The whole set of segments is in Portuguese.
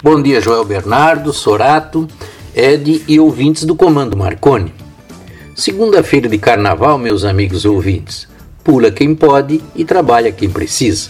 Bom dia, Joel Bernardo, Sorato, Ed e ouvintes do Comando Marconi. Segunda-feira de carnaval, meus amigos ouvintes. Pula quem pode e trabalha quem precisa.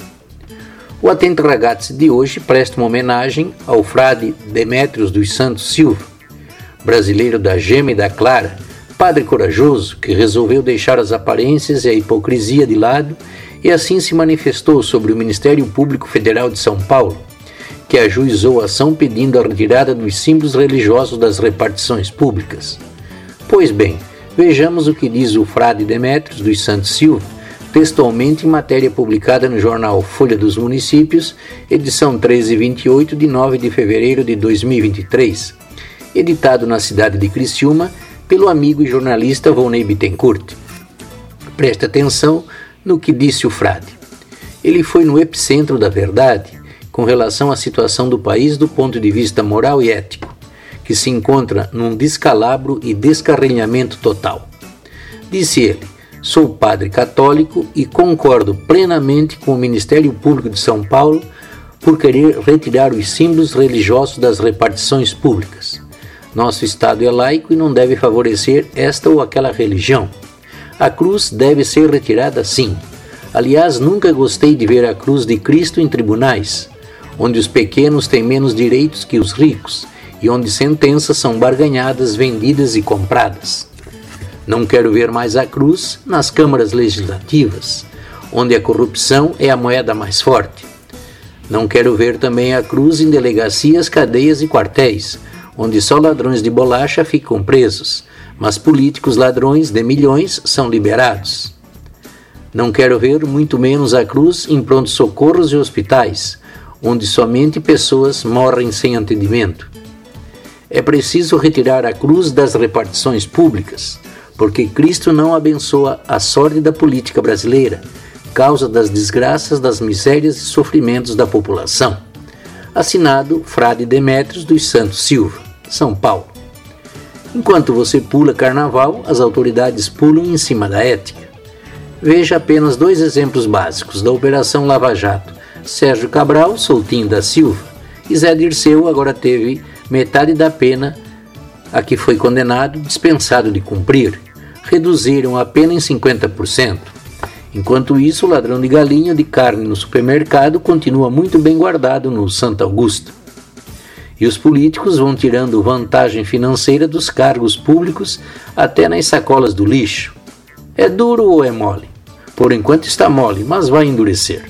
O Atento Ragazzi de hoje presta uma homenagem ao frade Demétrios dos Santos Silva, brasileiro da gema e da clara, padre corajoso que resolveu deixar as aparências e a hipocrisia de lado e assim se manifestou sobre o Ministério Público Federal de São Paulo, que ajuizou a ação pedindo a retirada dos símbolos religiosos das repartições públicas. Pois bem, vejamos o que diz o frade Demétrios dos Santos Silva, textualmente em matéria publicada no jornal Folha dos Municípios, edição 1328 de 9 de fevereiro de 2023, editado na cidade de Criciúma pelo amigo e jornalista Volney Bittencourt. Preste atenção no que disse o frade. Ele foi no epicentro da verdade com relação à situação do país do ponto de vista moral e ético, que se encontra num descalabro e descarrilhamento total. Disse ele: sou padre católico e concordo plenamente com o Ministério Público de São Paulo por querer retirar os símbolos religiosos das repartições públicas. Nosso Estado é laico e não deve favorecer esta ou aquela religião. A cruz deve ser retirada sim. Aliás, nunca gostei de ver a cruz de Cristo em tribunais, onde os pequenos têm menos direitos que os ricos e onde sentenças são barganhadas, vendidas e compradas. Não quero ver mais a cruz nas câmaras legislativas, onde a corrupção é a moeda mais forte. Não quero ver também a cruz em delegacias, cadeias e quartéis, onde só ladrões de bolacha ficam presos, mas políticos ladrões de milhões são liberados. Não quero ver muito menos a cruz em pronto-socorros e hospitais, onde somente pessoas morrem sem atendimento. É preciso retirar a cruz das repartições públicas, porque Cristo não abençoa a sorte da política brasileira, causa das desgraças, das misérias e sofrimentos da população. Assinado Frade Demétrios dos Santos Silva, São Paulo. Enquanto você pula carnaval, as autoridades pulam em cima da ética. Veja apenas dois exemplos básicos da Operação Lava Jato. Sérgio Cabral, soltinho da Silva, e Zé Dirceu agora teve metade da pena a que foi condenado, dispensado de cumprir. Reduziram a pena em 50%. Enquanto isso, o ladrão de galinha de carne no supermercado continua muito bem guardado no Santa Augusta. E os políticos vão tirando vantagem financeira dos cargos públicos até nas sacolas do lixo. É duro ou é mole? Por enquanto está mole, mas vai endurecer.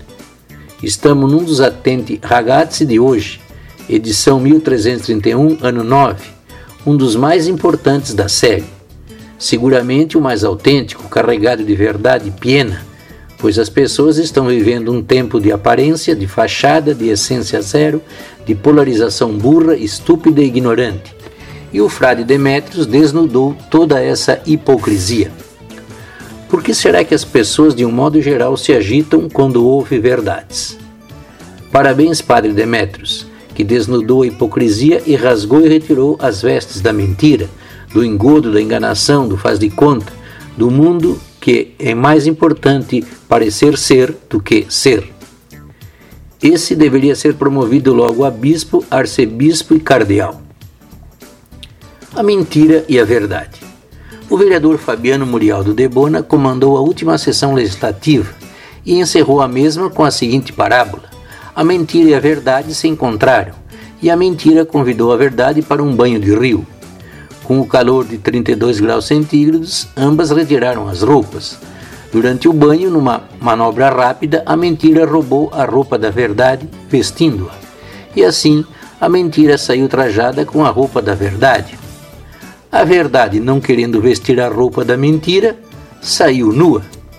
Estamos num dos Atenti Ragazzi de hoje, edição 1331, ano 9, um dos mais importantes da série. Seguramente o mais autêntico, carregado de verdade piena, pois as pessoas estão vivendo um tempo de aparência, de fachada, de essência zero, de polarização burra, estúpida e ignorante. E o frade Demétrios desnudou toda essa hipocrisia. Por que será que as pessoas, de um modo geral, se agitam quando ouvem verdades? Parabéns, padre Demétrios, que desnudou a hipocrisia e rasgou e retirou as vestes da mentira, do engodo, da enganação, do faz de conta, do mundo que é mais importante parecer ser do que ser. Esse deveria ser promovido logo a bispo, arcebispo e cardeal. A mentira e a verdade. O vereador Fabiano Murialdo de Bona comandou a última sessão legislativa e encerrou a mesma com a seguinte parábola: a mentira e a verdade se encontraram, e a mentira convidou a verdade para um banho de rio. Com o calor de 32 graus centígrados, ambas retiraram as roupas. Durante o banho, numa manobra rápida, a mentira roubou a roupa da verdade, vestindo-a. E assim, a mentira saiu trajada com a roupa da verdade. A verdade, não querendo vestir a roupa da mentira, saiu nua.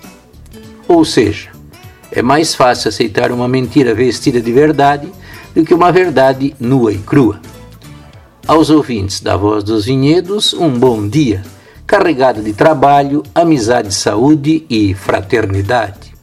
Ou seja, é mais fácil aceitar uma mentira vestida de verdade do que uma verdade nua e crua. Aos ouvintes da Voz dos Vinhedos, um bom dia, carregado de trabalho, amizade, saúde e fraternidade.